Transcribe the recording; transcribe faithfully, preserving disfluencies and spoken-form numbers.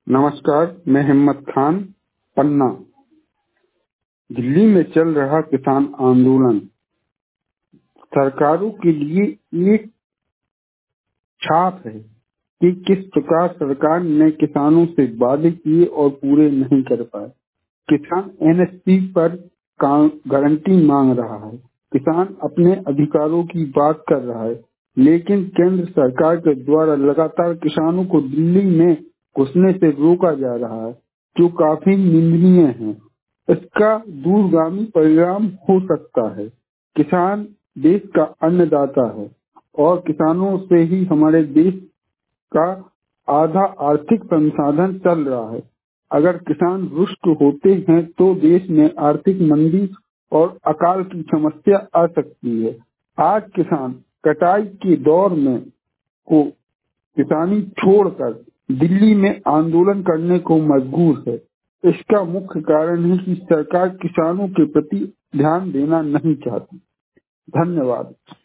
नमस्कार, मैं हिम्मत खान, पन्ना। दिल्ली में चल रहा किसान आंदोलन सरकारों के लिए एक छाप है कि किस प्रकार सरकार ने किसानों से वादे किए और पूरे नहीं कर पाए। किसान एन एस पी पर गारंटी मांग रहा है, किसान अपने अधिकारों की बात कर रहा है, लेकिन केंद्र सरकार के द्वारा लगातार किसानों को दिल्ली में घुसने से रोका जा रहा है, जो काफी निंदनीय है। इसका दूरगामी परिणाम हो सकता है। किसान देश का अन्नदाता है और किसानों से ही हमारे देश का आधा आर्थिक संसाधन चल रहा है। अगर किसान रुष्ट होते हैं तो देश में आर्थिक मंदी और अकाल की समस्या आ सकती है। आज किसान कटाई के दौर में को किसानी छोड़कर दिल्ली में आंदोलन करने को मजबूर है। इसका मुख्य कारण है कि सरकार किसानों के प्रति ध्यान देना नहीं चाहती। धन्यवाद।